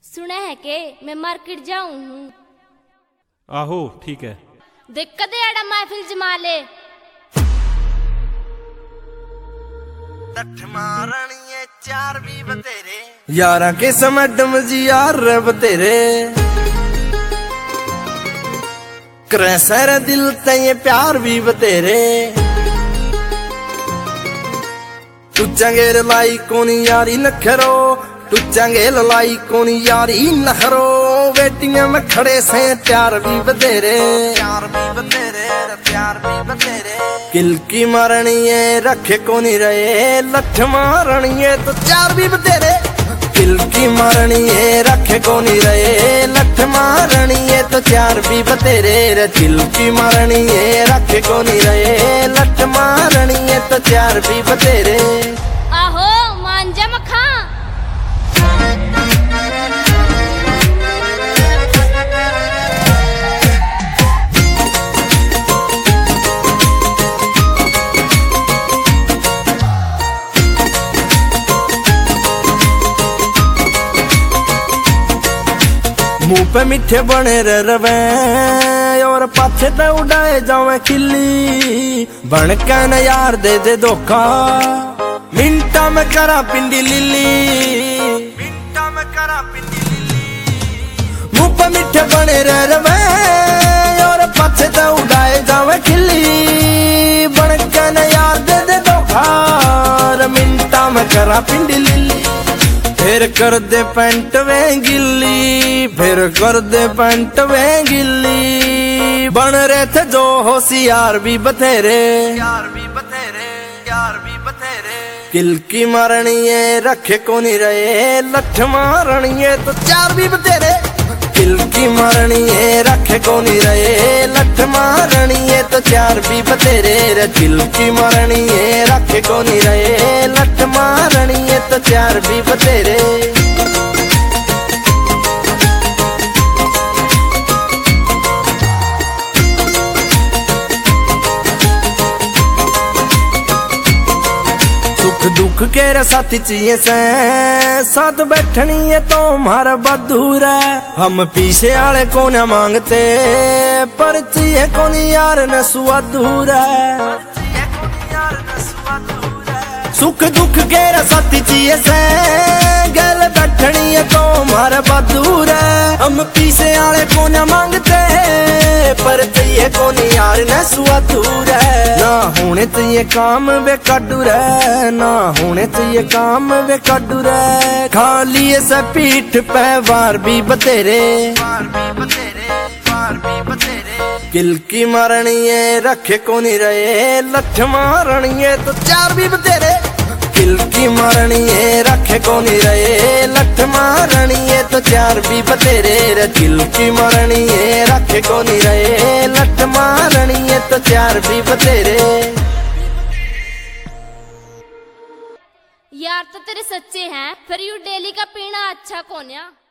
सुना है के मैं मार्केट जाऊं हूँ। आहो ठीक है। दिक्कत है महफिल जमा ले। मारनिए चार भी बतेरे यारा के समडम जी यार बतेरे करे सर दिल ते प्यार भी बतेरे तू चंगेर लाई कोनी यारी नखरो तू चंगेल लाई कोनी यारी नखरो वेटियां में खड़े से प्यार भी बतेरे किल की मारनिए रखे कोनी रहे लठ मारनिए तो चार भी बतेरे किल की मारनिए रखे कोनी रहे लठ मारनिए तो चार भी बतेरे रे किल की मारनिए रखे कोनी रहे लठ मारनिए तो चार भी बतेरे। आहो मांजा मखा मुंह पे मीठे बने रवे और पाछे ते उड़ाए जावे खिल्ली बन के न यार दे दे धोखा मिंटा में करा पिंडी लिली मुंह पे मीठे बने रवे और पाछे ते उड़ाए जावे खिल्ली बन के न यार दे दे धोखा मिंटा में करा पिंडी लिली फिर कर दे पैंट वे गिल्ली फिर कर दे पैंट वे गिल्ली बन रहे थे जो होशियार भी बतेरे किल की मारनिए रखे कोनी रहे लठ मारनिए तो चार भी बतेरे किल की मारनिए रखे कोनी रहे लठ मारनिए तो चार भी बतेरे रे किल की मारनिए रखे कोनी रहे लठ मारनिए तो चार भी बतेरे। सुख दुख के रे साथी चाहिए से साथ बैठनी है तो हमारा बदूर है हम पीछे आले को न मांगते पर चाहिए कौन यार न सुअधूर है सुख दुख के रे साथी चाहिए से गल बैठनी है तो हमारा बदूर है हम पीछे आले को न मांगते पर चाहिए कौन यार न सुअधूर है ना होने चाहिए काम वे काडूर है ना होने चाहिए काम वे काडूर है खा लिए से पीठ पे वार भी बतेरे किल की मारनिए रखे कोनी रहे लठ मारनिए तो चार भी बतेरे किल की मारनिए रखे कोनी रहे लठ मारनिए तो चार भी बतेरे रे किल की मारनिए रखे कोनी रहे लठ मारनिए तो चार भी बतेरे। यार तो तेरे सच्चे हैं फिर यू डेली का पीना अच्छा कौन है।